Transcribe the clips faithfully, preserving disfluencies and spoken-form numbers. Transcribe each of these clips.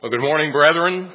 Well, good morning, brethren,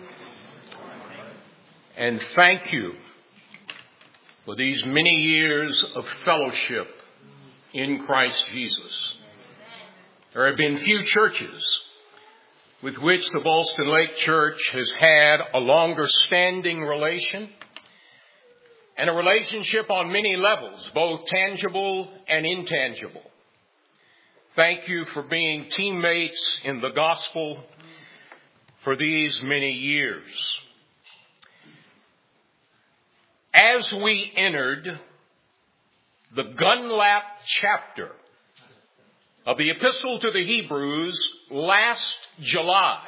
and thank you for these many years of fellowship in Christ Jesus. There have been few churches with which the Ballston Lake Church has had a longer standing relation and a relationship on many levels, both tangible and intangible. Thank you for being teammates in the gospel for these many years. As we entered the Gunlap chapter of the Epistle to the Hebrews last July,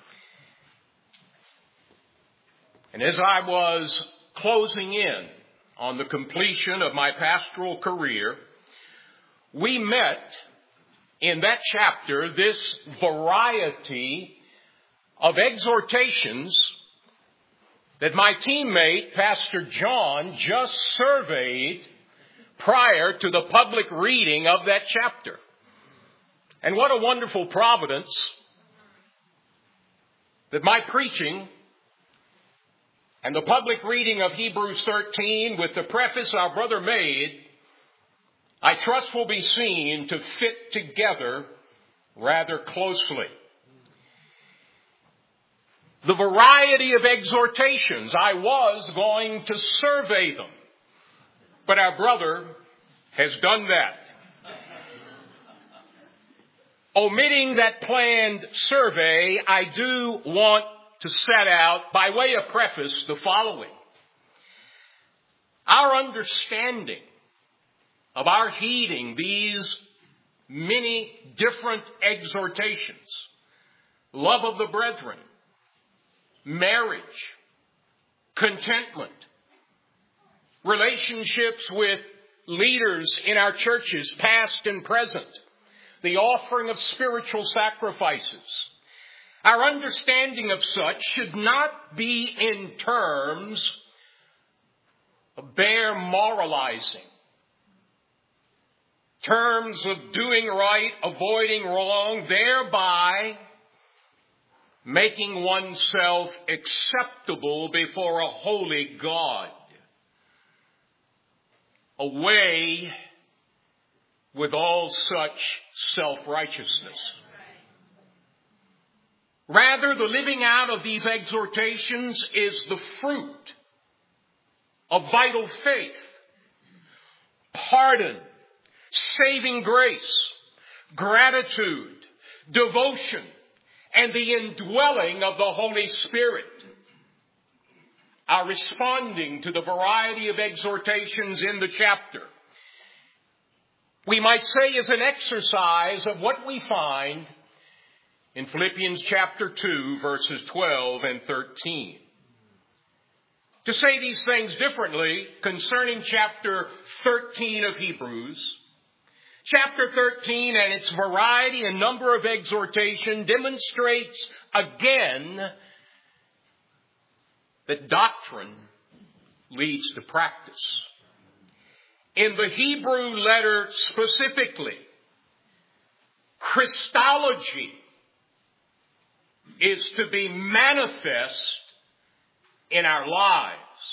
and as I was closing in on the completion of my pastoral career, we met in that chapter this variety of exhortations that my teammate, Pastor John, just surveyed prior to the public reading of that chapter. And what a wonderful providence that my preaching and the public reading of Hebrews thirteen with the preface our brother made, I trust will be seen to fit together rather closely. The variety of exhortations, I was going to survey them, but our brother has done that. Omitting that planned survey, I do want to set out, by way of preface, the following. Our understanding of our heeding these many different exhortations, love of the brethren, marriage, contentment, relationships with leaders in our churches, past and present, the offering of spiritual sacrifices. Our understanding of such should not be in terms of bare moralizing, terms of doing right, avoiding wrong, thereby making oneself acceptable before a holy God. Away with all such self-righteousness. Rather, the living out of these exhortations is the fruit of vital faith, pardon, saving grace, gratitude, devotion, and the indwelling of the Holy Spirit. Our responding to the variety of exhortations in the chapter, we might say, is an exercise of what we find in Philippians chapter two, verses twelve and thirteen. To say these things differently concerning chapter thirteen of Hebrews, chapter thirteen and its variety and number of exhortation demonstrates again that doctrine leads to practice. In the Hebrew letter specifically, Christology is to be manifest in our lives.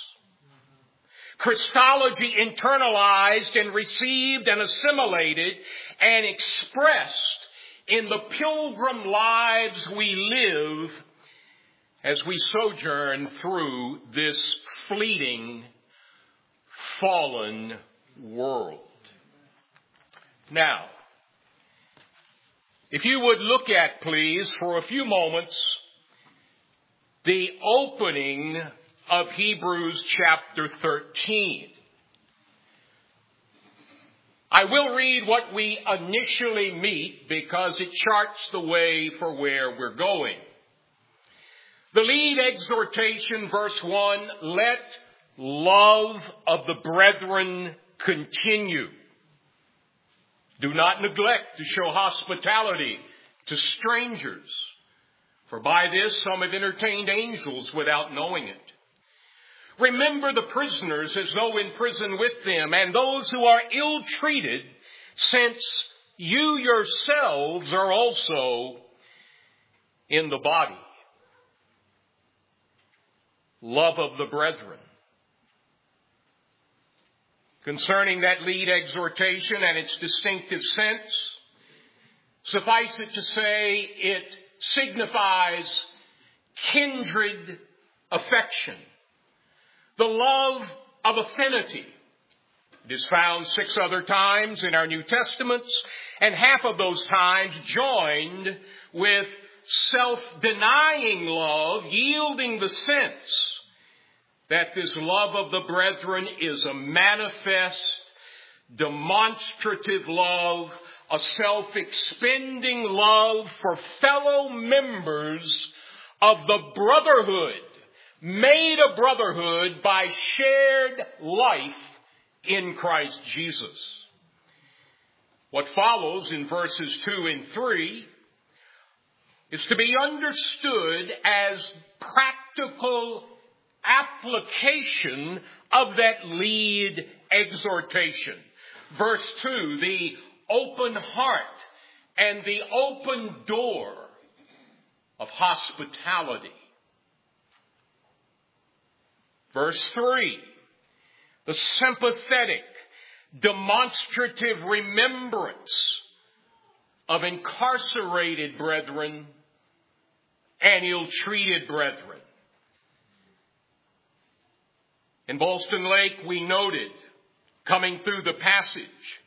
Christology internalized and received and assimilated and expressed in the pilgrim lives we live as we sojourn through this fleeting, fallen world. Now, if you would look at, please, for a few moments, the opening of Hebrews chapter thirteen. I will read what we initially meet because it charts the way for where we're going. The lead exhortation, verse one, let love of the brethren continue. Do not neglect to show hospitality to strangers, for by this some have entertained angels without knowing it. Remember the prisoners as though in prison with them, and those who are ill-treated, since you yourselves are also in the body. love of the brethren. Concerning that lead exhortation and its distinctive sense, suffice it to say it signifies kindred affection, the love of affinity. It is found six other times in our New Testaments, and half of those times joined with self-denying love, yielding the sense that this love of the brethren is a manifest, demonstrative love, a self-expending love for fellow members of the brotherhood, made a brotherhood by shared life in Christ Jesus. What follows in verses two and three is to be understood as practical application of that lead exhortation. Verse two, the open heart and the open door of hospitality. Verse three, the sympathetic, demonstrative remembrance of incarcerated brethren and ill-treated brethren. In Ballston Lake, we noted, coming through the passage,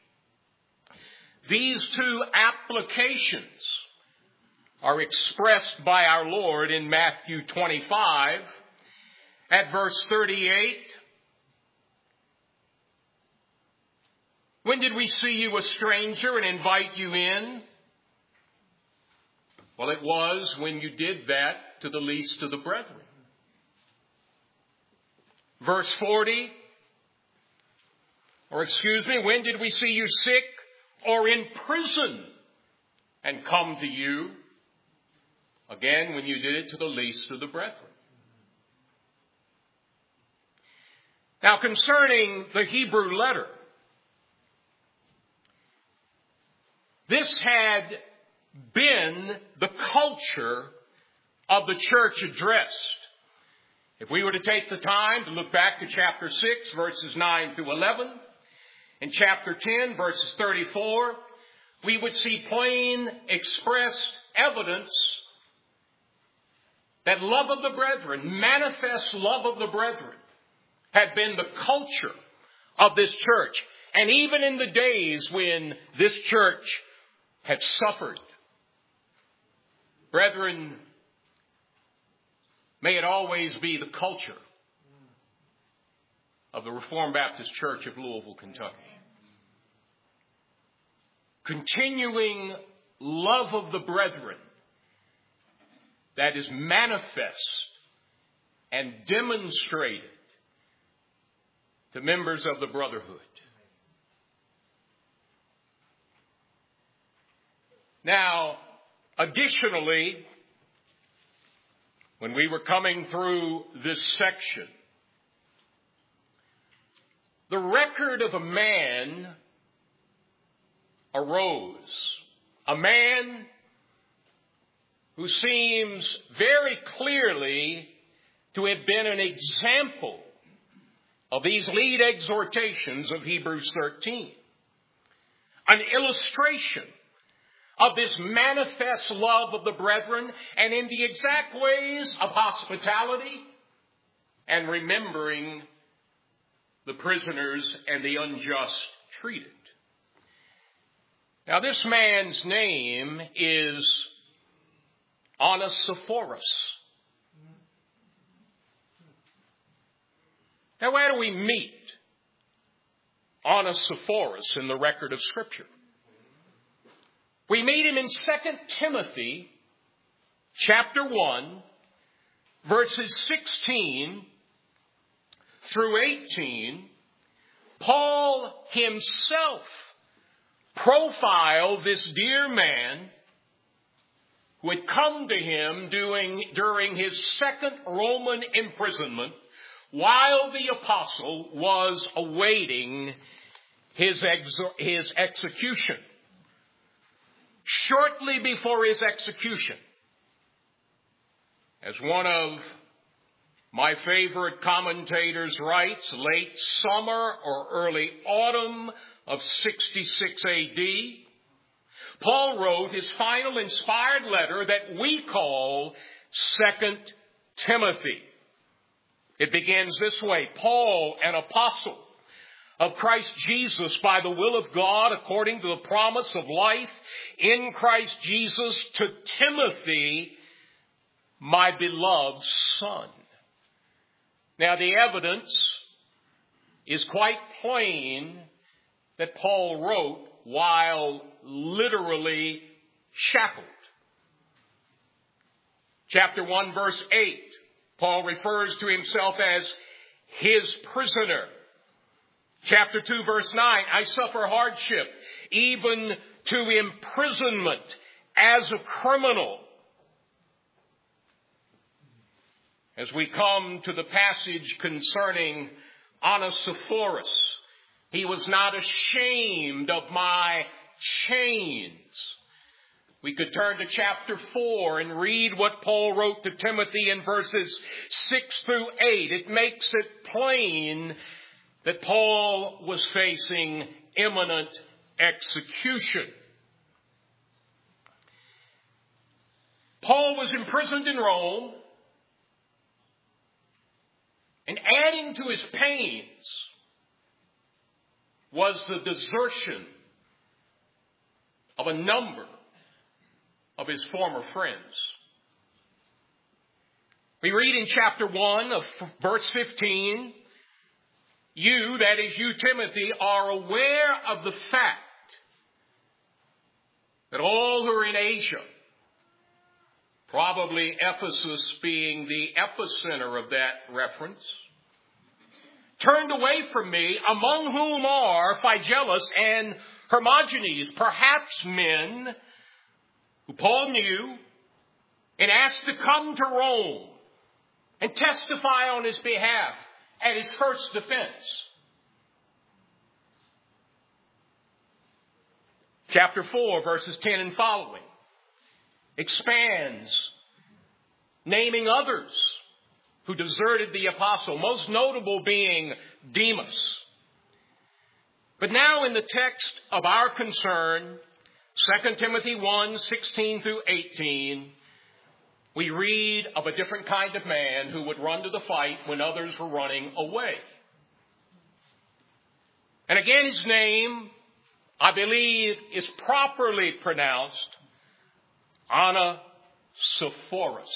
these two applications are expressed by our Lord in Matthew twenty-five at verse thirty-eight. When did we see you a stranger and invite you in? Well, it was when you did that to the least of the brethren. Verse forty, or excuse me, when did we see you sick or in prison and come to you? Again, when you did it to the least of the brethren. Now, concerning the Hebrew letter, this had been the culture of the church addressed. If we were to take the time to look back to chapter six, verses nine through eleven, and chapter ten, verses thirty-four, we would see plain expressed evidence that love of the brethren, manifest love of the brethren, had been the culture of this church. And even in the days when this church had suffered, brethren, may it always be the culture of the Reformed Baptist Church of Louisville, Kentucky. Continuing love of the brethren that is manifest and demonstrated to members of the brotherhood. Now, additionally, when we were coming through this section, the record of a man arose. A man who seems very clearly to have been an example of these lead exhortations of Hebrews thirteen. An illustration of this manifest love of the brethren, and in the exact ways of hospitality and remembering the prisoners and the unjust treated. Now, this man's name is Onesiphorus. Now, where do we meet Onesiphorus in the record of Scripture? We meet him in Second Timothy chapter one, verses sixteen through eighteen. Paul himself profiled this dear man who had come to him during, during his second Roman imprisonment while the apostle was awaiting his, ex- his execution. Shortly before his execution, as one of My favorite commentators writes late summer or early autumn of sixty-six A D, Paul wrote his final inspired letter that we call Second Timothy. It begins this way: Paul, an apostle of Christ Jesus by the will of God, according to the promise of life in Christ Jesus, to Timothy, my beloved son. Now, the evidence is quite plain that Paul wrote while literally shackled. Chapter one, verse eight, Paul refers to himself as his prisoner. Chapter two, verse nine, I suffer hardship, even to imprisonment as a criminal. As we come to the passage concerning Onesiphorus, he was not ashamed of my chains. We could turn to chapter four and read what Paul wrote to Timothy in verses six through eight. It makes it plain that Paul was facing imminent execution. Paul was imprisoned in Rome, and adding to his pains was the desertion of a number of his former friends. We read in chapter one of verse fifteen, you, that is you, Timothy, are aware of the fact that all who are in Asia, probably Ephesus being the epicenter of that reference, turned away from me, among whom are Phygellus and Hermogenes, perhaps men who Paul knew, and asked to come to Rome and testify on his behalf at his first defense. Chapter four, verses ten and following, expands, naming others who deserted the apostle, most notable being Demas. But now in the text of our concern, Second Timothy one, sixteen through eighteen, we read of a different kind of man who would run to the fight when others were running away. And again, his name, I believe, is properly pronounced Onesiphorus.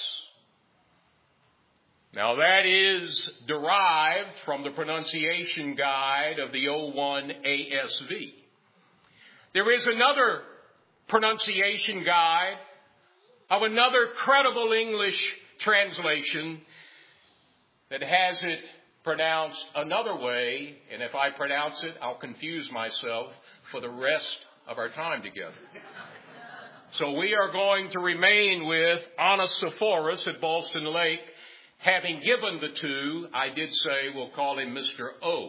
Now, that is derived from the pronunciation guide of the O one A S V. There is another pronunciation guide of another credible English translation that has it pronounced another way, and if I pronounce it, I'll confuse myself for the rest of our time together. So we are going to remain with Onesiphorus at Ballston Lake. Having given the two, I did say we'll call him Mister O.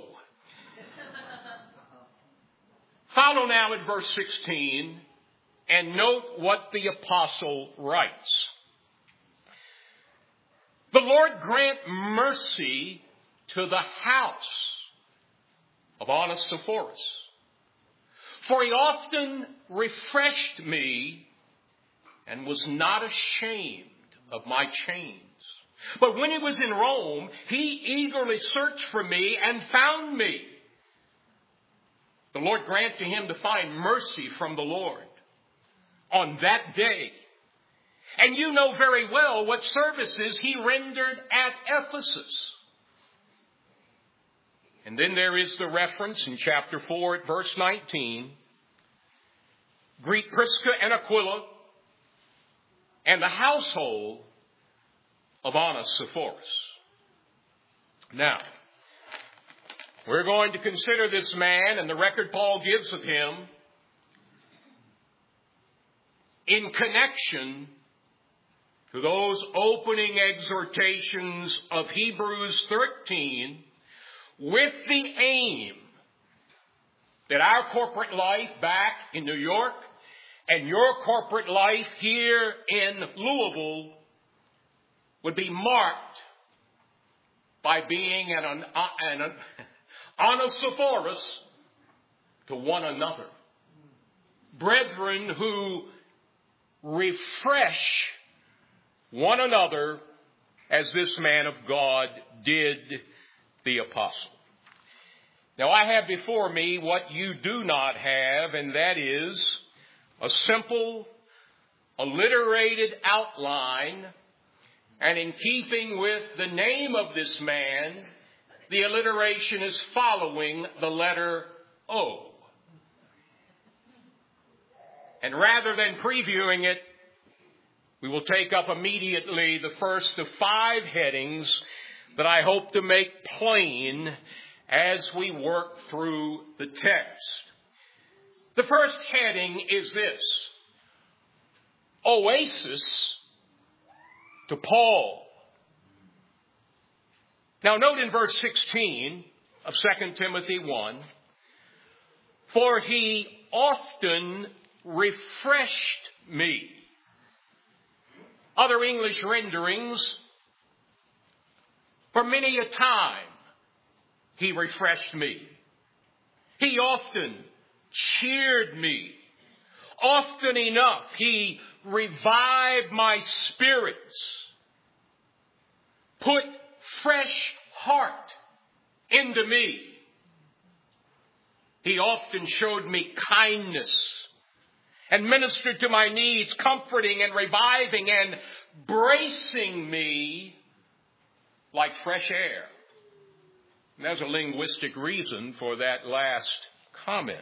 Follow now at verse sixteen and note what the apostle writes. The Lord grant mercy to the house of Onesiphorus, for he often refreshed me and was not ashamed of my chains. But when he was in Rome, he eagerly searched for me and found me. The Lord grant to him to find mercy from the Lord on that day. And you know very well what services he rendered at Ephesus. And then there is the reference in chapter four at verse nineteen. Greet Prisca and Aquila and the household of Onesiphorus. Now, we're going to consider this man and the record Paul gives of him in connection to those opening exhortations of Hebrews thirteen, with the aim that our corporate life back in New York and your corporate life here in Louisville would be marked by being an, an, an Onesiphorus to one another. Brethren who refresh one another as this man of God did the apostle. Now I have before me what you do not have, and that is a simple, alliterated outline. And in keeping with the name of this man, the alliteration is following the letter O. And rather than previewing it, we will take up immediately the first of five headings that I hope to make plain as we work through the text. The first heading is this: Oasis to Paul. Now note in verse sixteen of Second Timothy one, for he often refreshed me. Other English renderings, for many a time he refreshed me. He often cheered me. Often enough he revived my spirits, put fresh heart into me. He often showed me kindness and ministered to my needs, comforting and reviving and bracing me like fresh air. And there's a linguistic reason for that last comment.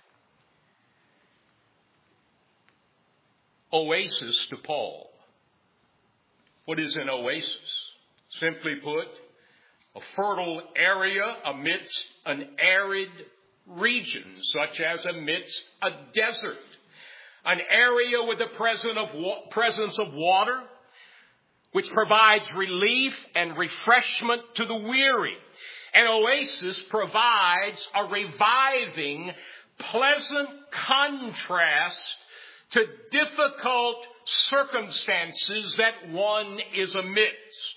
Oasis to Paul. What is an oasis? Simply put, a fertile area amidst an arid region, such as amidst a desert. An area with the presence of water, which provides relief and refreshment to the weary. An oasis provides a reviving, pleasant contrast to difficult circumstances that one is amidst.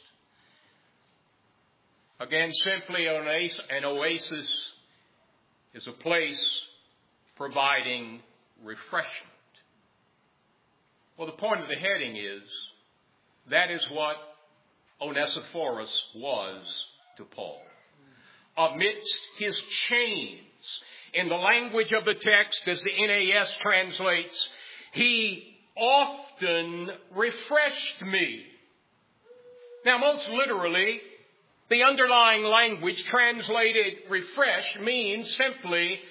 Again, simply an oasis is a place providing refreshment. Well, the point of the heading is, that is what Onesiphorus was to Paul. Amidst his chains, in the language of the text, as the N A S translates, he often refreshed me. Now, most literally, the underlying language translated refresh means simply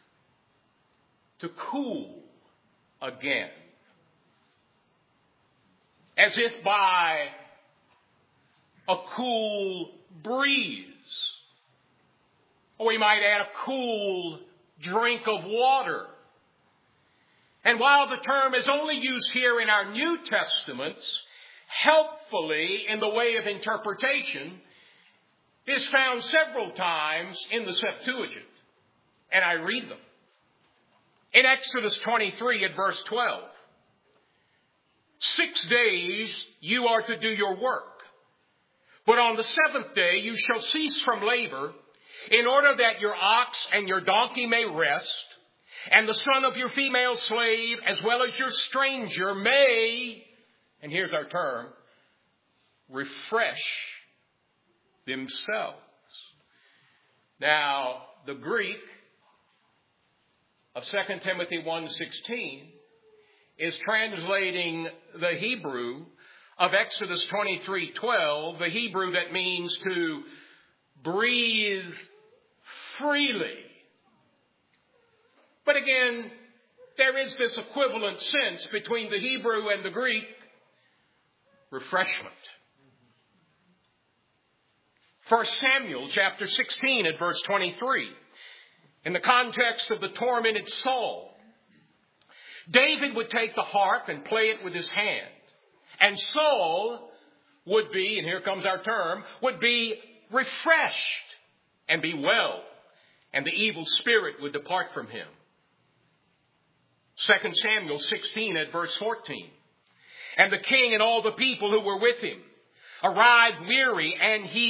to cool again. As if by a cool breeze. Or we might add a cool drink of water. And while the term is only used here in our New Testaments, helpfully in the way of interpretation, it is found several times in the Septuagint. And I read them. In Exodus twenty-three at verse twelve. Six days you are to do your work, but on the seventh day you shall cease from labor, in order that your ox and your donkey may rest, and the son of your female slave as well as your stranger may, and here's our term, refresh themselves. Now, the Greek of Second Timothy one sixteen is translating the Hebrew of Exodus twenty-three twelve, the Hebrew that means to breathe freely. But again, there is this equivalent sense between the Hebrew and the Greek: refreshment. First Samuel chapter sixteen at verse twenty-three, in the context of the tormented Saul, David would take the harp and play it with his hand. And Saul would be, and here comes our term, would be refreshed and be well. And the evil spirit would depart from him. Second Samuel sixteen at verse fourteen. And the king and all the people who were with him arrived weary, and he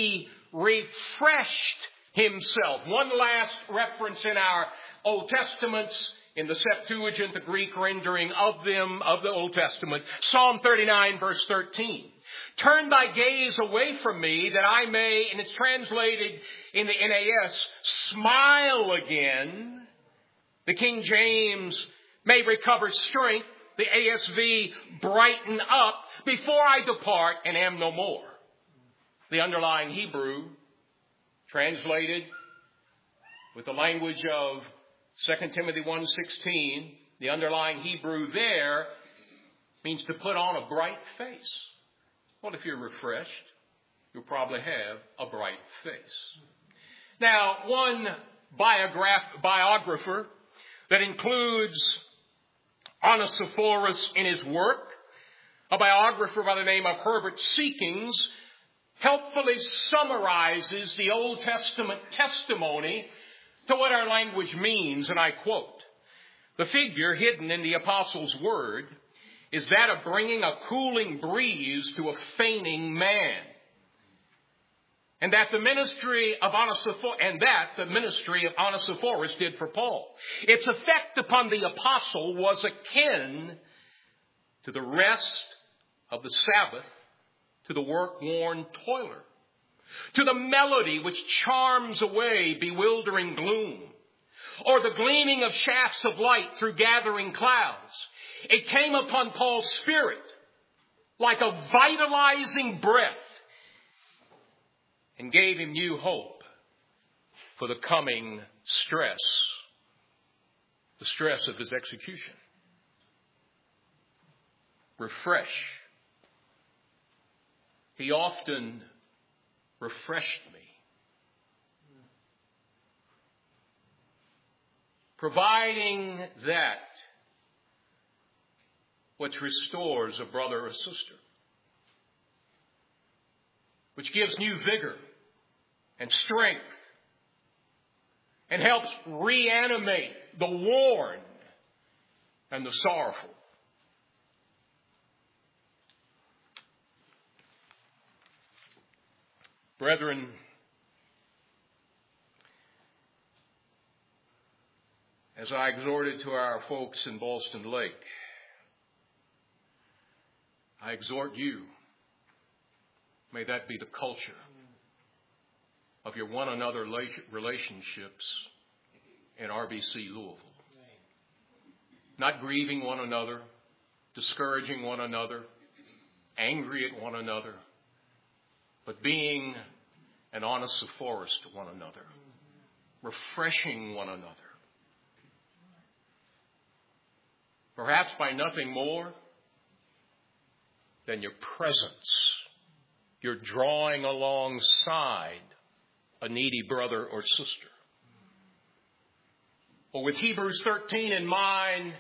refreshed himself. One last reference in our Old Testaments, in the Septuagint, the Greek rendering of them, of the Old Testament, Psalm thirty-nine, verse thirteen. Turn thy gaze away from me that I may, and it's translated in the N A S, smile again. The King James may recover strength. The A S V, brighten up before I depart and am no more. The underlying Hebrew, translated with the language of Second Timothy one sixteen, the underlying Hebrew there means to put on a bright face. Well, if you're refreshed, you'll probably have a bright face. Now, one biograph- biographer that includes Onesiphorus in his work, a biographer by the name of Herbert Seekings, helpfully summarizes the Old Testament testimony to what our language means, and I quote, "The figure hidden in the apostle's word is that of bringing a cooling breeze to a fainting man, and that the ministry of Onesiphorus, and that the ministry of Onesiphorus did for Paul. Its effect upon the apostle was akin to the rest of the Sabbath to the work-worn toiler, to the melody which charms away bewildering gloom, or the gleaming of shafts of light through gathering clouds. It came upon Paul's spirit like a vitalizing breath and gave him new hope for the coming stress, the stress of his execution. Refresh. He often refreshed me, providing that which restores a brother or sister, which gives new vigor and strength, and helps reanimate the worn and the sorrowful. Brethren, as I exhorted to our folks in Ballston Lake, I exhort you, may that be the culture of your one another relationships in R B C Louisville. Not grieving one another, discouraging one another, angry at one another, but being an Onesiphorus to one another, refreshing one another. Perhaps by nothing more than your presence. You're drawing alongside a needy brother or sister. Or with Hebrews thirteen in mind,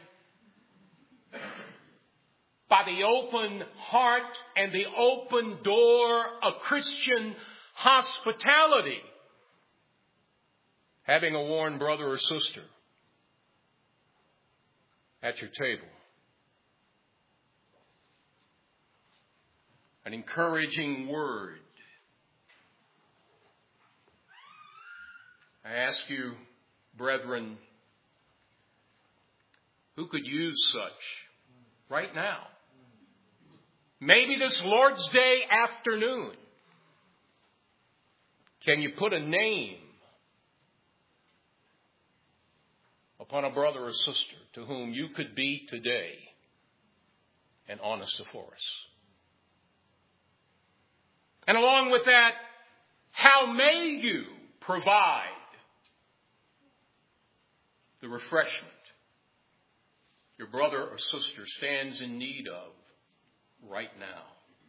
by the open heart and the open door of Christian hospitality, having a worn brother or sister at your table. An encouraging word. I ask you, brethren, who could use such right now? Maybe this Lord's Day afternoon. Can you put a name upon a brother or sister to whom you could be today an Onesiphorus? And along with that, how may you provide the refreshment your brother or sister stands in need of right now?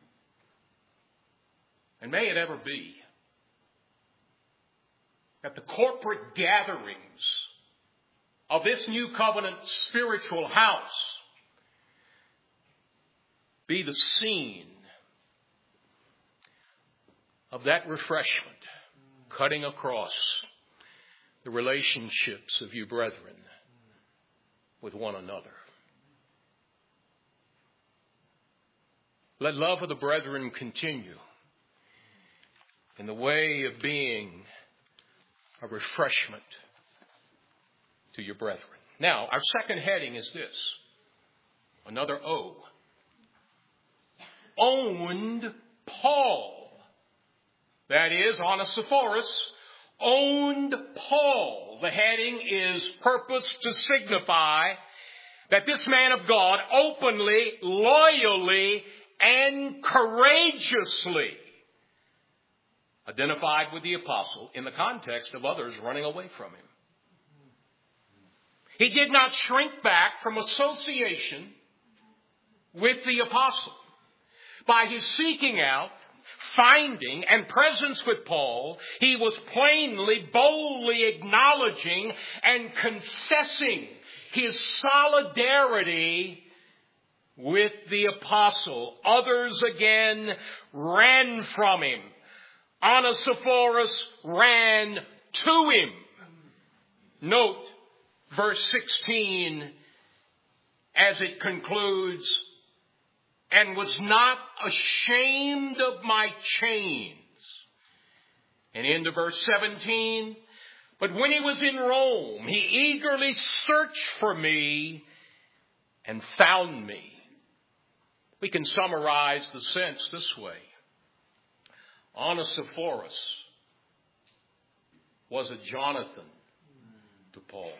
And may it ever be that the corporate gatherings of this new covenant spiritual house be the scene of that refreshment cutting across the relationships of you brethren with one another. Let love of the brethren continue in the way of being a refreshment to your brethren. Now, our second heading is this. Another O. Owned Paul. That is, Onesiphorus owned Paul. The heading is purposed to signify that this man of God openly, loyally, and courageously identified with the apostle in the context of others running away from him. He did not shrink back from association with the apostle. By his seeking out, finding, and presence with Paul, he was plainly, boldly acknowledging and confessing his solidarity with the apostle. Others again ran from him. Onesiphorus ran to him. Note verse sixteen as it concludes, and was not ashamed of my chains. And into verse seventeen, but when he was in Rome, he eagerly searched for me and found me. We can summarize the sense this way. Onesiphorus was a Jonathan to Paul.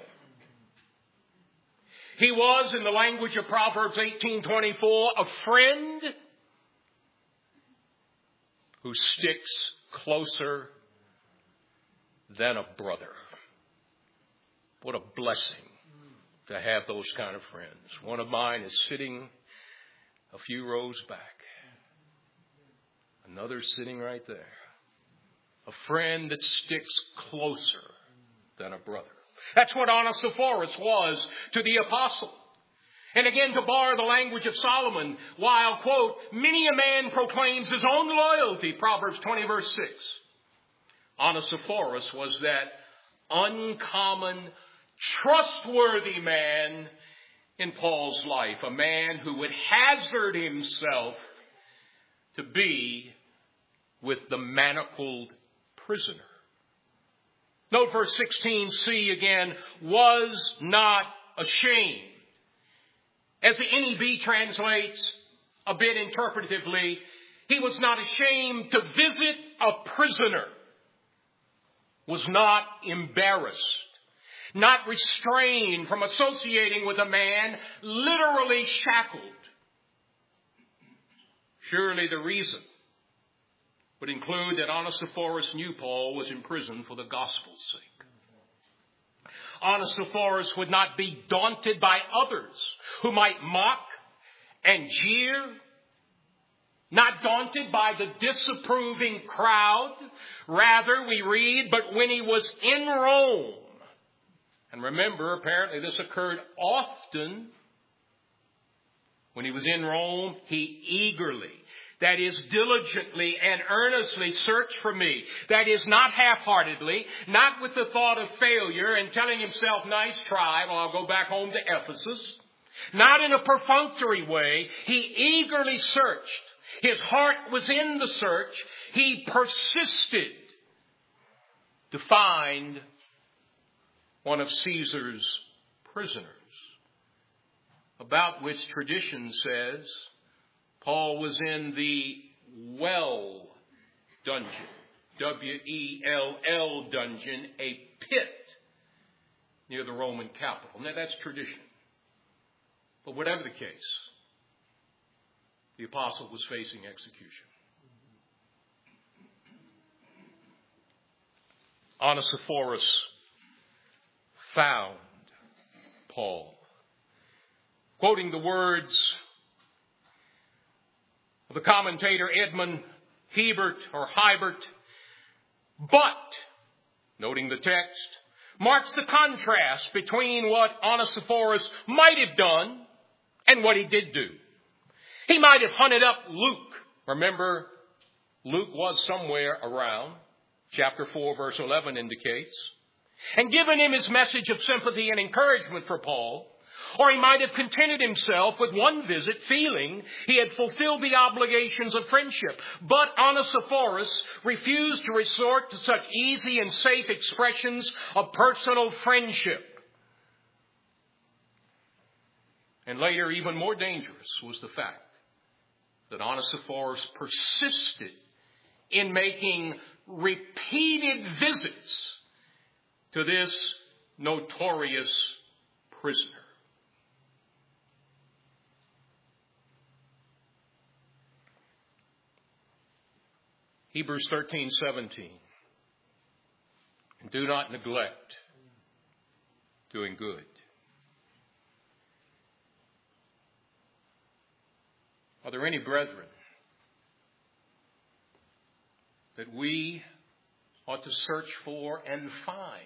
He was, in the language of Proverbs eighteen twenty-four, a friend who sticks closer than a brother. What a blessing to have those kind of friends. One of mine is sitting a few rows back. Another sitting right there. A friend that sticks closer than a brother. That's what Onesiphorus was to the apostle. And again, to borrow the language of Solomon, while, quote, many a man proclaims his own loyalty, Proverbs twenty verse six. Onesiphorus was that uncommon, trustworthy man in Paul's life. A man who would hazard himself to be with the manacled prisoner. Note verse sixteen C again, was not ashamed. As the N E V translates a bit interpretatively, he was not ashamed to visit a prisoner. Was not embarrassed. Not restrained from associating with a man literally shackled. Surely the reason would include that Onesiphorus knew Paul was in prison for the gospel's sake. Onesiphorus would not be daunted by others who might mock and jeer. Not daunted by the disapproving crowd. Rather, we read, but when he was in Rome, and remember, apparently this occurred often. When he was in Rome, he eagerly, that is diligently and earnestly searched for me. That is not half-heartedly, not with the thought of failure and telling himself, nice try, well, I'll go back home to Ephesus. Not in a perfunctory way. He eagerly searched. His heart was in the search. He persisted to find one of Caesar's prisoners, about which tradition says Paul was in the well dungeon, W E L L dungeon, a pit near the Roman capital. Now that's tradition. But whatever the case, the apostle was facing execution. Onesiphorus found Paul. Quoting the words of the commentator Edmund Hebert or Hibert, but, noting the text, marks the contrast between what Onesiphorus might have done and what he did do. He might have hunted up Luke. Remember, Luke was somewhere around. Chapter four, verse eleven indicates. And given him his message of sympathy and encouragement for Paul. Or he might have contented himself with one visit, feeling he had fulfilled the obligations of friendship. But Onesiphorus refused to resort to such easy and safe expressions of personal friendship. And later, even more dangerous was the fact that Onesiphorus persisted in making repeated visits to this notorious prisoner. Hebrews thirteen seventeen. And do not neglect doing good. Are there any brethren that we ought to search for and find?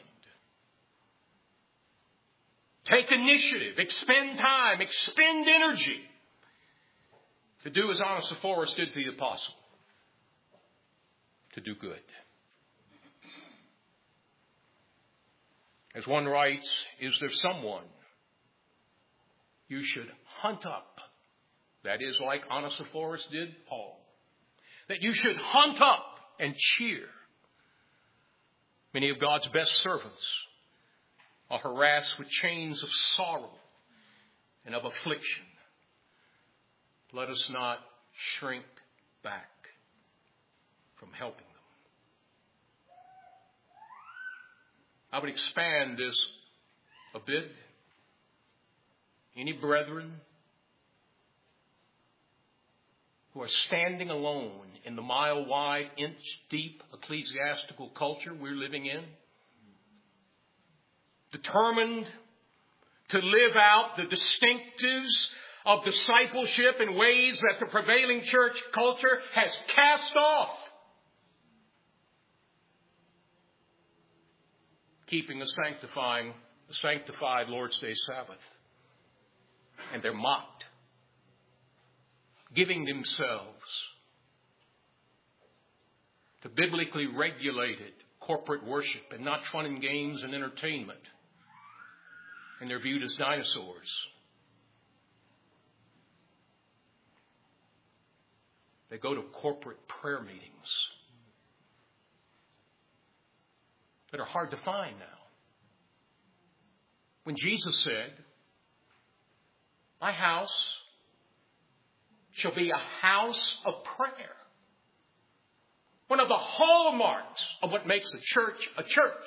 Take initiative, expend time, expend energy to do as Onesiphorus did to the apostle, to do good. As one writes, is there someone you should hunt up? That is, like Onesiphorus did Paul. That you should hunt up and cheer. Many of God's best servants are harassed with chains of sorrow and of affliction. Let us not shrink back from helping them. I would expand this a bit. Any brethren who are standing alone in the mile-wide, inch-deep ecclesiastical culture we're living in, determined to live out the distinctives of discipleship in ways that the prevailing church culture has cast off, keeping a sanctifying, a sanctified Lord's Day Sabbath, and they're mocked, giving themselves to biblically regulated corporate worship and not fun and games and entertainment. And they're viewed as dinosaurs. They go to corporate prayer meetings that are hard to find now. When Jesus said, my house shall be a house of prayer. One of the hallmarks of what makes a church a church.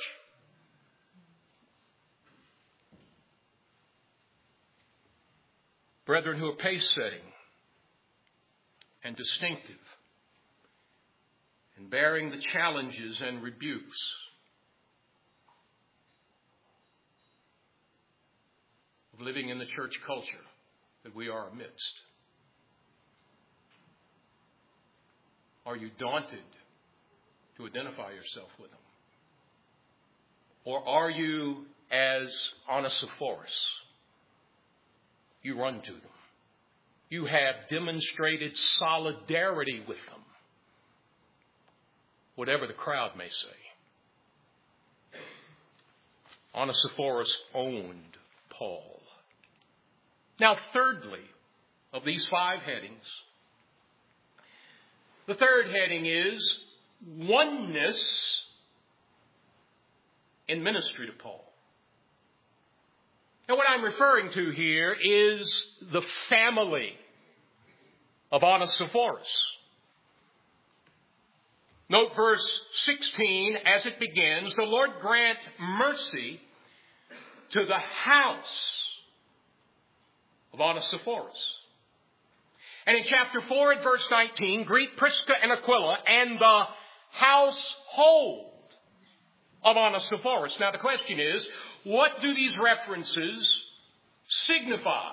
Brethren who are pace-setting and distinctive and bearing the challenges and rebukes of living in the church culture that we are amidst. Are you daunted to identify yourself with them? Or are you as Onesiphorus? You run to them. You have demonstrated solidarity with them, whatever the crowd may say. Onesiphorus owned Paul. Now, thirdly, of these five headings, the third heading is oneness in ministry to Paul. Now, what I'm referring to here is the family of Onesiphorus. Note verse sixteen as it begins, the Lord grant mercy to the house of Onesiphorus. And in chapter four and verse nineteen, greet Prisca and Aquila and the household of Onesiphorus. Now the question is, what do these references signify?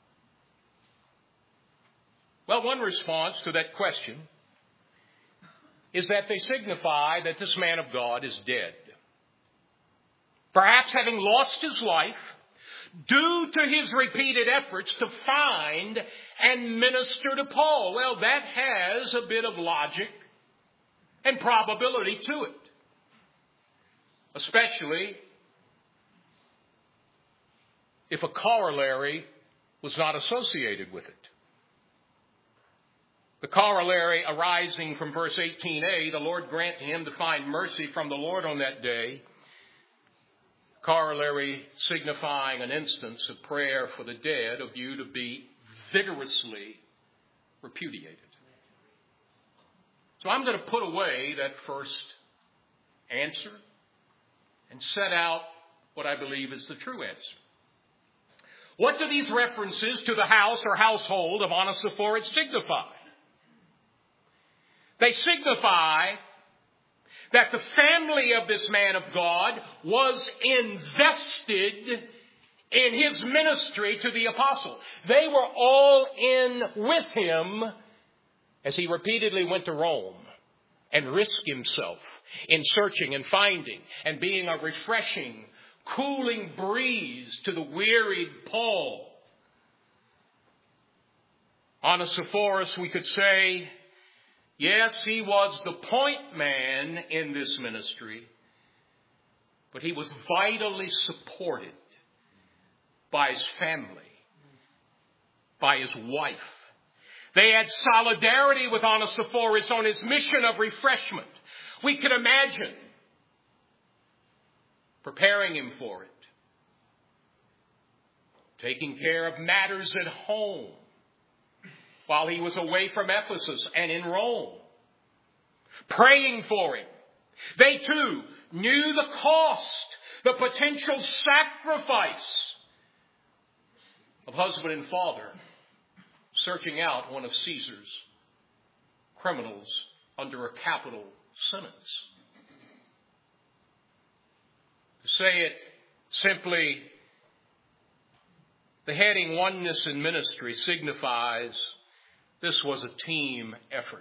Well, one response to that question is that they signify that this man of God is dead. Perhaps having lost his life due to his repeated efforts to find and minister to Paul. Well, that has a bit of logic and probability to it. Especially if a corollary was not associated with it. The corollary arising from verse eighteen a, the Lord grant to him to find mercy from the Lord on that day. Corollary signifying an instance of prayer for the dead of you to be vigorously repudiated. So I'm going to put away that first answer and set out what I believe is the true answer. What do these references to the house or household of Onesiphorus signify? They signify that the family of this man of God was invested in his ministry to the apostle. They were all in with him as he repeatedly went to Rome and risked himself in searching and finding and being a refreshing, cooling breeze to the wearied Paul. Onesiphorus, we could say, yes, he was the point man in this ministry, but he was vitally supported by his family, by his wife. They had solidarity with Onesiphorus on his mission of refreshment. We could imagine preparing him for it, taking care of matters at home while he was away from Ephesus and in Rome, praying for him. They too knew the cost, the potential sacrifice of husband and father searching out one of Caesar's criminals under a capital sentence. To say it simply, the heading oneness in ministry signifies this was a team effort.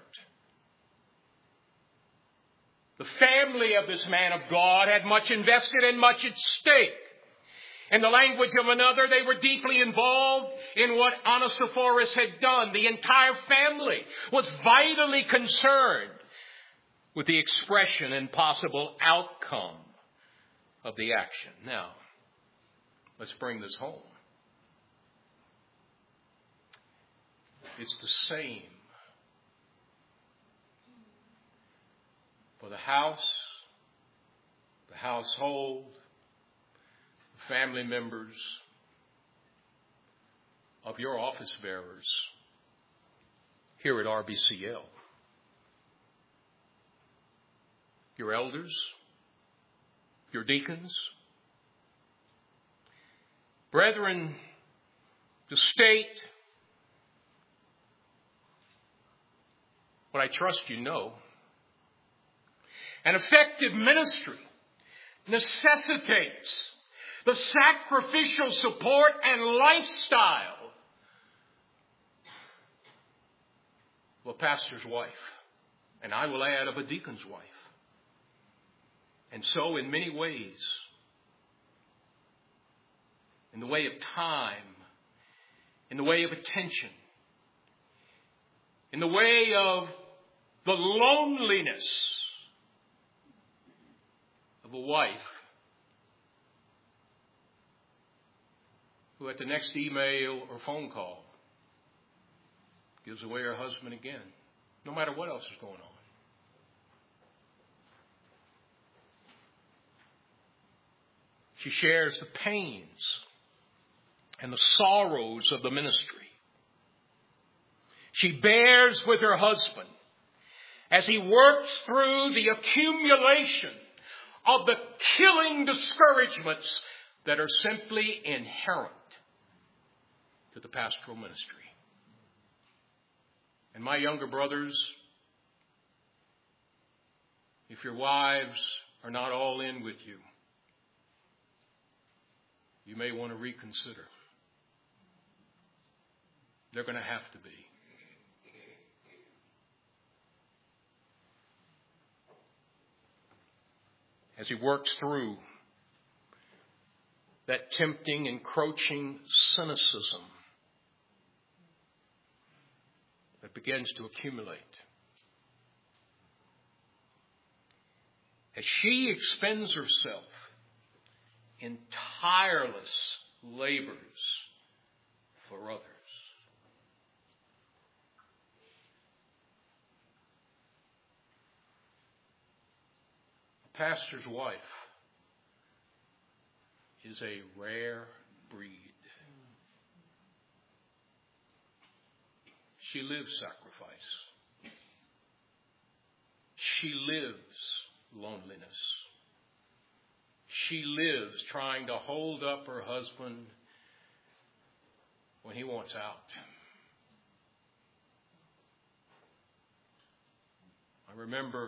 The family of this man of God had much invested and much at stake. In the language of another, they were deeply involved in what Onesiphorus had done. The entire family was vitally concerned with the expression and possible outcome of the action. Now, let's bring this home. It's the same for the house, the household, the family members of your office bearers here at R B C L. Your elders, your deacons. Brethren, to state what I trust you know, an effective ministry necessitates the sacrificial support and lifestyle of a pastor's wife, and I will add of a deacon's wife. And so in many ways, in the way of time, in the way of attention, in the way of the loneliness of a wife who at the next email or phone call gives away her husband again, no matter what else is going on. She shares the pains and the sorrows of the ministry. She bears with her husband as he works through the accumulation of the killing discouragements that are simply inherent to the pastoral ministry. And my younger brothers, if your wives are not all in with you, you may want to reconsider. They're going to have to be. As he works through that tempting, encroaching cynicism that begins to accumulate. As she expends herself in tireless labors for others. A pastor's wife is a rare breed. She lives sacrifice. She lives loneliness. She lives trying to hold up her husband when he wants out. I remember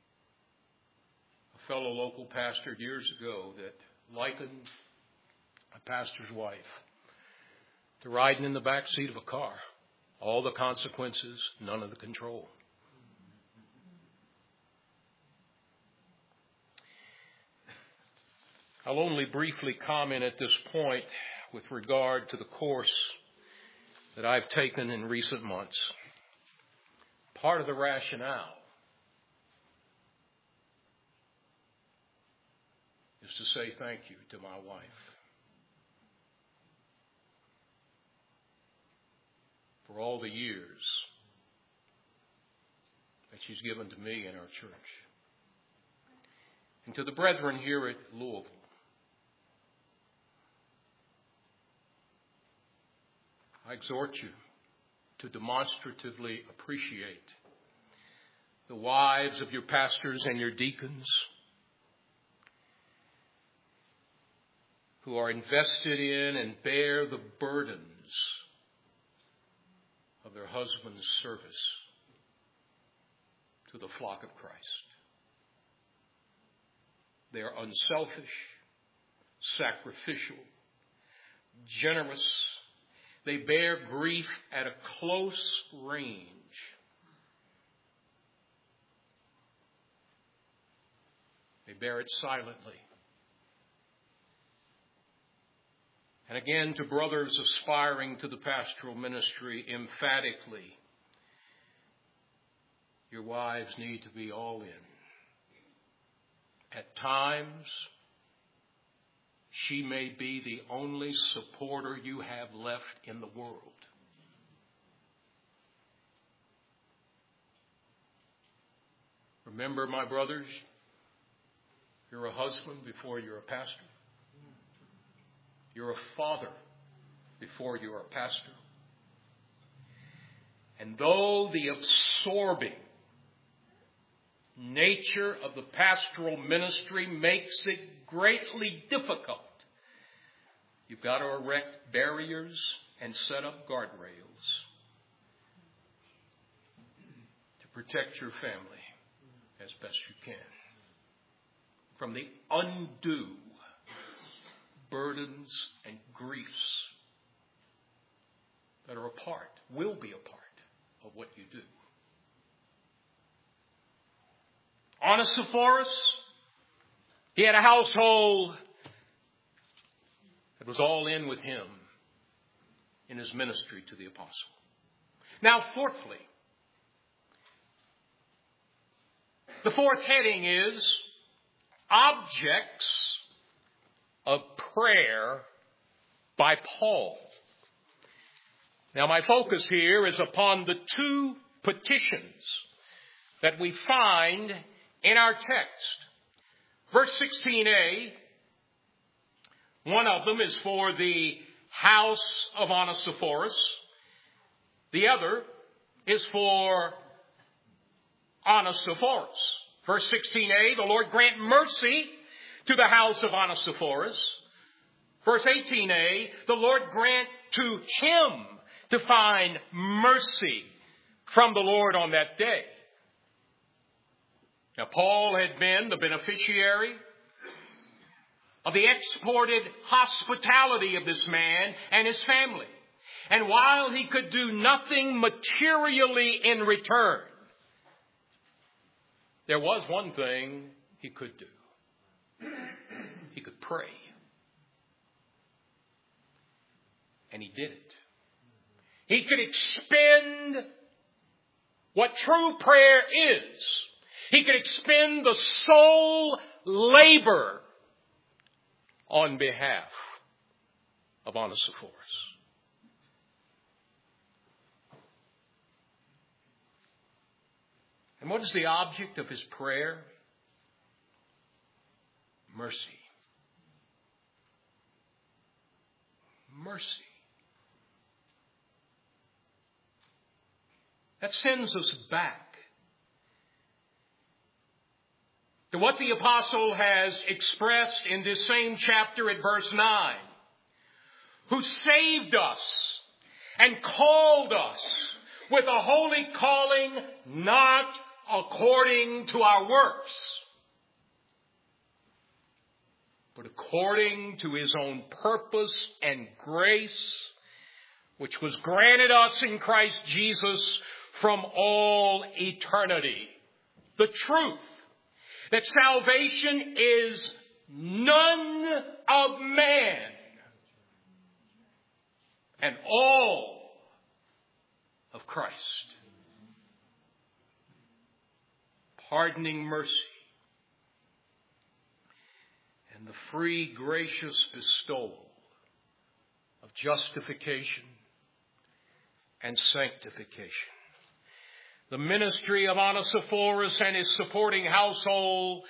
a fellow local pastor years ago that likened a pastor's wife to riding in the back seat of a car. All the consequences, none of the control. I'll only briefly comment at this point with regard to the course that I've taken in recent months. Part of the rationale is to say thank you to my wife for all the years that she's given to me in our church. And to the brethren here at Louisville, I exhort you to demonstratively appreciate the wives of your pastors and your deacons who are invested in and bear the burdens of their husband's service to the flock of Christ. They are unselfish, sacrificial, generous. They bear grief at a close range. They bear it silently. And again, to brothers aspiring to the pastoral ministry, emphatically, your wives need to be all in. At times, she may be the only supporter you have left in the world. Remember, my brothers, you're a husband before you're a pastor. You're a father before you're a pastor. And though the absorbing nature of the pastoral ministry makes it greatly difficult, you've got to erect barriers and set up guardrails to protect your family as best you can from the undue burdens and griefs that are a part, will be a part of what you do. Onesiphorus, he had a household that was all in with him in his ministry to the apostle. Now, fourthly, the fourth heading is objects of prayer by Paul. Now, my focus here is upon the two petitions that we find in our text. Verse sixteen a, one of them is for the house of Onesiphorus. The other is for Onesiphorus. Verse sixteen a, the Lord grant mercy to the house of Onesiphorus. Verse eighteen a, the Lord grant to him to find mercy from the Lord on that day. Now, Paul had been the beneficiary of the exported hospitality of this man and his family. And while he could do nothing materially in return, there was one thing he could do. He could pray. And he did it. He could expend what true prayer is. He could expend the sole labor on behalf of Onesiphorus. And what is the object of his prayer? Mercy. Mercy. That sends us back to what the apostle has expressed in this same chapter at verse nine. Who saved us and called us with a holy calling, not according to our works, but according to his own purpose and grace, which was granted us in Christ Jesus from all eternity. The truth that salvation is none of man and all of Christ. Pardoning mercy and the free, gracious bestowal of justification and sanctification. The ministry of Onesiphorus and his supporting household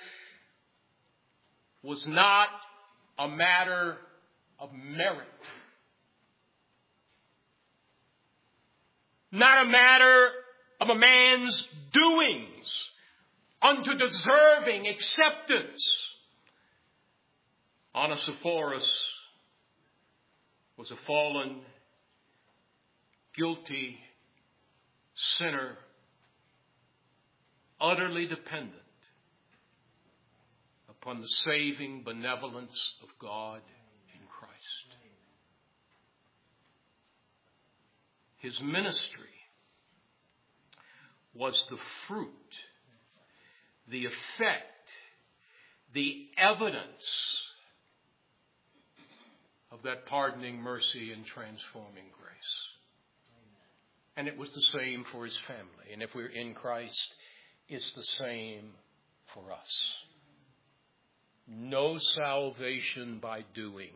was not a matter of merit. Not a matter of a man's doings unto deserving acceptance. Onesiphorus was a fallen, guilty sinner, utterly dependent upon the saving benevolence of God in Christ. His ministry was the fruit, the effect, the evidence of that pardoning mercy and transforming grace. And it was the same for his family. And if we're in Christ, it's the same for us. No salvation by doing.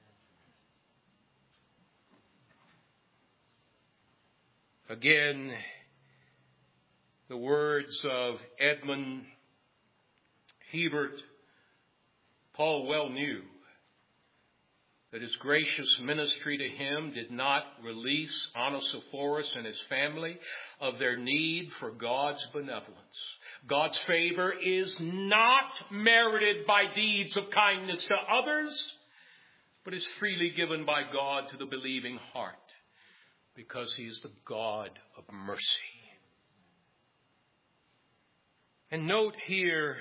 Again, the words of Edmund Hebert, Paul well knew that his gracious ministry to him did not release Onesiphorus and his family of their need for God's benevolence. God's favor is not merited by deeds of kindness to others, but is freely given by God to the believing heart, because he is the God of mercy. And note here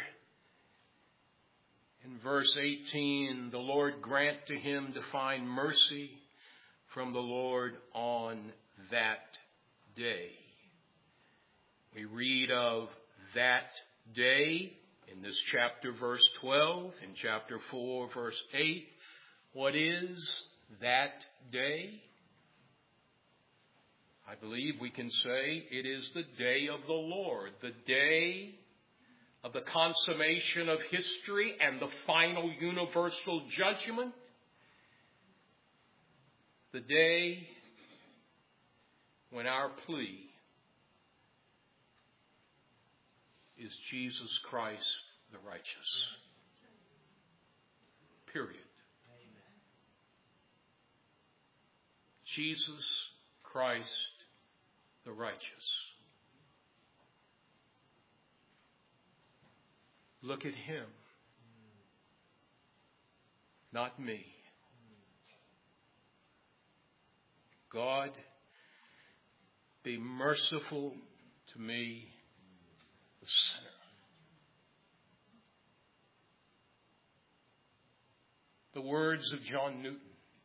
in verse eighteen, the Lord grant to him to find mercy from the Lord on that day. We read of that day in this chapter, verse twelve, in chapter four, verse eight. What is that day? I believe we can say it is the day of the Lord, the day of the consummation of history and the final universal judgment. The day when our plea is Jesus Christ the righteous. Period. Jesus Christ the righteous. Look at him, not me. God, be merciful to me, the sinner. The words of John Newton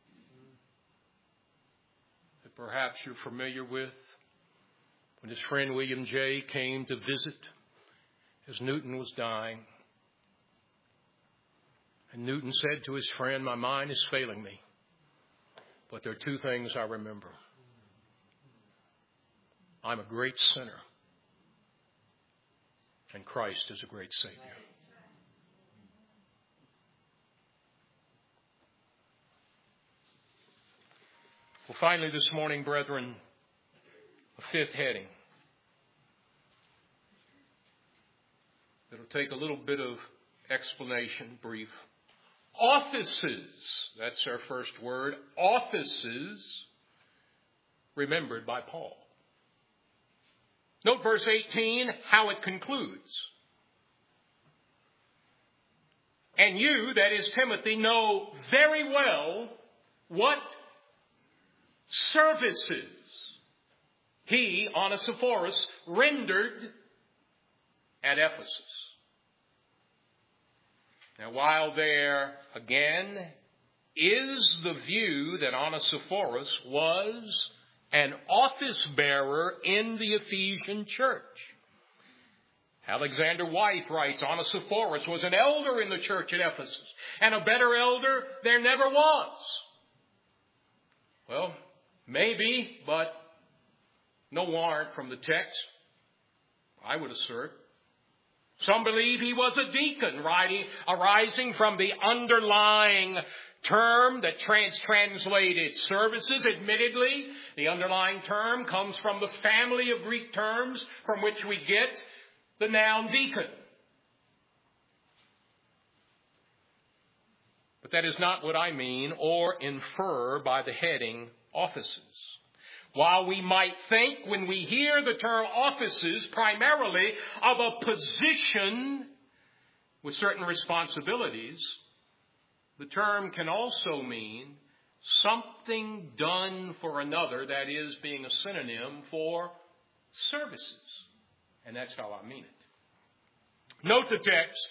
that perhaps you're familiar with, when his friend William Jay came to visit as Newton was dying. And Newton said to his friend, "My mind is failing me, but there are two things I remember. I'm a great sinner, and Christ is a great Savior." Well, finally this morning, brethren, a fifth heading. It'll take a little bit of explanation, brief. Offices, that's our first word, offices remembered by Paul. Note verse eighteen, how it concludes. And you, that is Timothy, know very well what services he, Onesiphorus, rendered at Ephesus. Now, while there, again, is the view that Onesiphorus was an office bearer in the Ephesian church. Alexander White writes, Onesiphorus was an elder in the church at Ephesus, and a better elder there never was. Well, maybe, but no warrant from the text, I would assert. Some believe he was a deacon, arising from the underlying term that trans- translated services. Admittedly, the underlying term comes from the family of Greek terms from which we get the noun deacon. But that is not what I mean or infer by the heading offices. While we might think when we hear the term offices primarily of a position with certain responsibilities, the term can also mean something done for another, that is, being a synonym for services. And that's how I mean it. Note the text.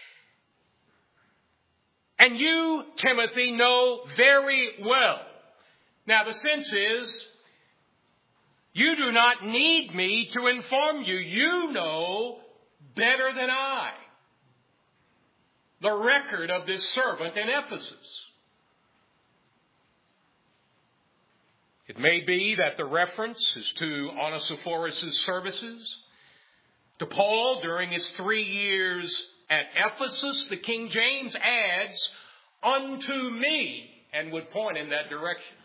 And you, Timothy, know very well. Now, the sense is, you do not need me to inform you. You know better than I the record of this servant in Ephesus. It may be that the reference is to Onesiphorus' services to Paul during his three years at Ephesus. The King James adds, unto me, and would point in that direction.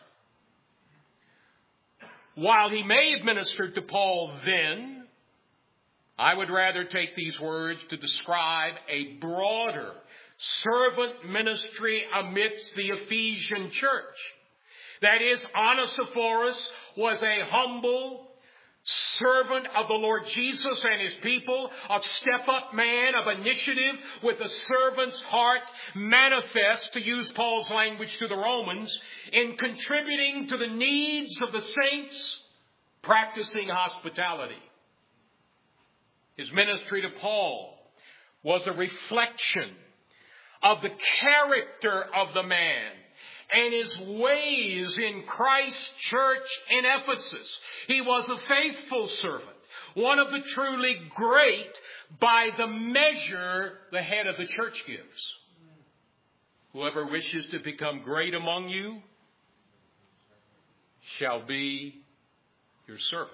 While he may have ministered to Paul then, I would rather take these words to describe a broader servant ministry amidst the Ephesian church. That is, Onesiphorus was a humble servant of the Lord Jesus and his people, of step-up man, of initiative with a servant's heart, manifest, to use Paul's language to the Romans, in contributing to the needs of the saints, practicing hospitality. His ministry to Paul was a reflection of the character of the man and his ways in Christ's church in Ephesus. He was a faithful servant, one of the truly great by the measure the head of the church gives. Whoever wishes to become great among you shall be your servant.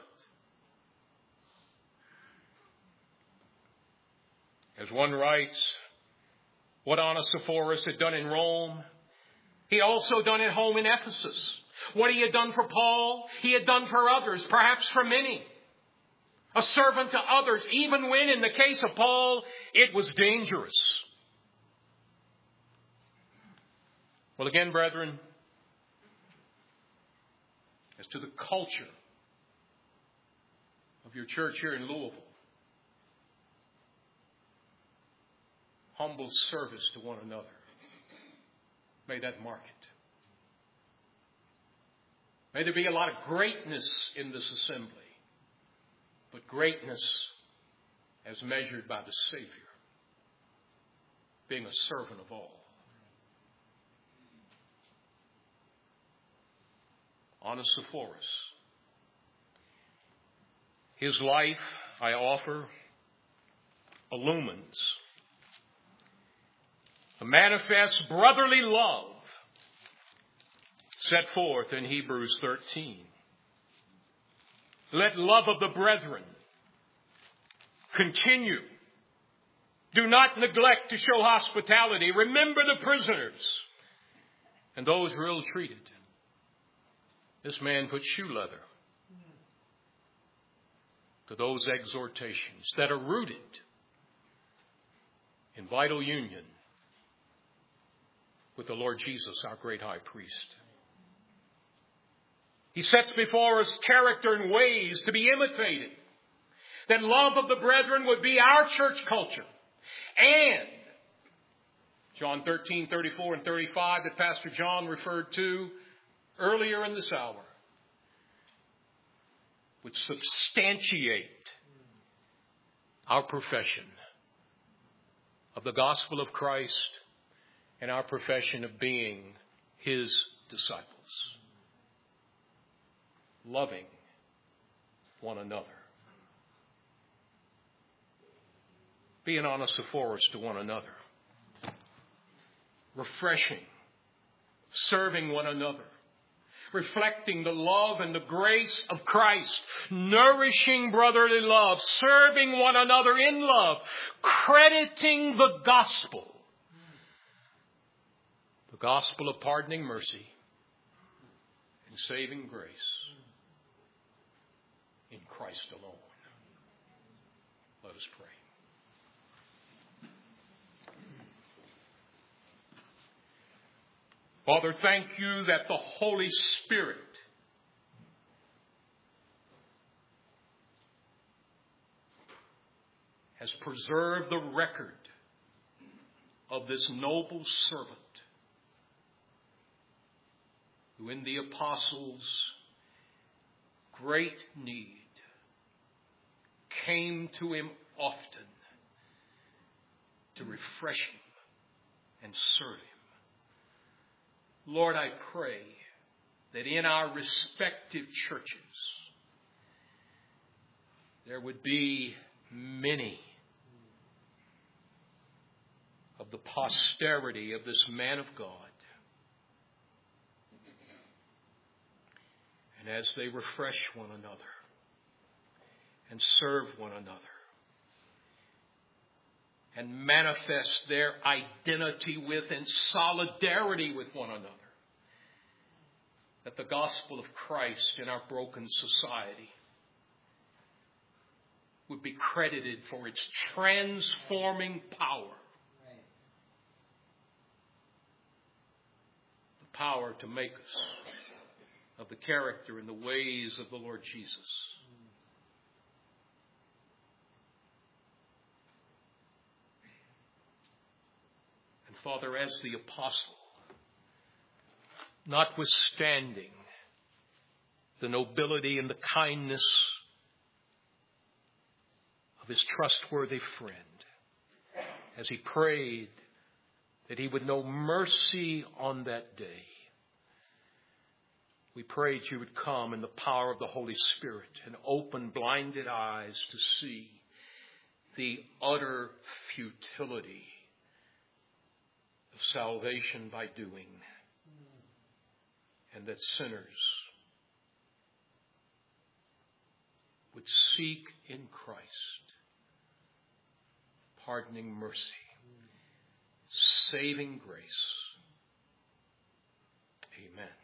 As one writes, what Onesiphorus had done in Rome, he also done at home in Ephesus. What he had done for Paul, he had done for others, perhaps for many. A servant to others, even when, in the case of Paul, it was dangerous. Well, again, brethren, as to the culture of your church here in Louisville, humble service to one another. May that mark it. May there be a lot of greatness in this assembly, but greatness as measured by the Savior, being a servant of all. Onesiphorus. His life, I offer, illumines a manifest brotherly love set forth in Hebrews thirteen. Let love of the brethren continue. Do not neglect to show hospitality. Remember the prisoners and those who are ill-treated. This man put shoe leather to those exhortations that are rooted in vital union with the Lord Jesus, our great high priest. He sets before us character and ways to be imitated. That love of the brethren would be our church culture. And John thirteen, thirty-four and thirty-five that Pastor John referred to earlier in this hour would substantiate our profession of the gospel of Christ and our profession of being His disciples. Loving one another. Being onesiphorus to one another. Refreshing. Serving one another. Reflecting the love and the grace of Christ. Nourishing brotherly love. Serving one another in love. Crediting the gospel. The gospel of pardoning mercy and saving grace in Christ alone. Let us pray. Father, thank you that the Holy Spirit has preserved the record of this noble servant who in the apostles' great need came to him often to refresh him and serve him. Lord, I pray that in our respective churches there would be many of the posterity of this man of God. And as they refresh one another and serve one another and manifest their identity with and solidarity with one another, that the gospel of Christ in our broken society would be credited for its transforming power. The power to make us of the character and the ways of the Lord Jesus. And Father, as the apostle, notwithstanding the nobility and the kindness of his trustworthy friend, as he prayed that he would know mercy on that day, we pray that you would come in the power of the Holy Spirit and open blinded eyes to see the utter futility of salvation by doing, and that sinners would seek in Christ pardoning mercy, saving grace. Amen.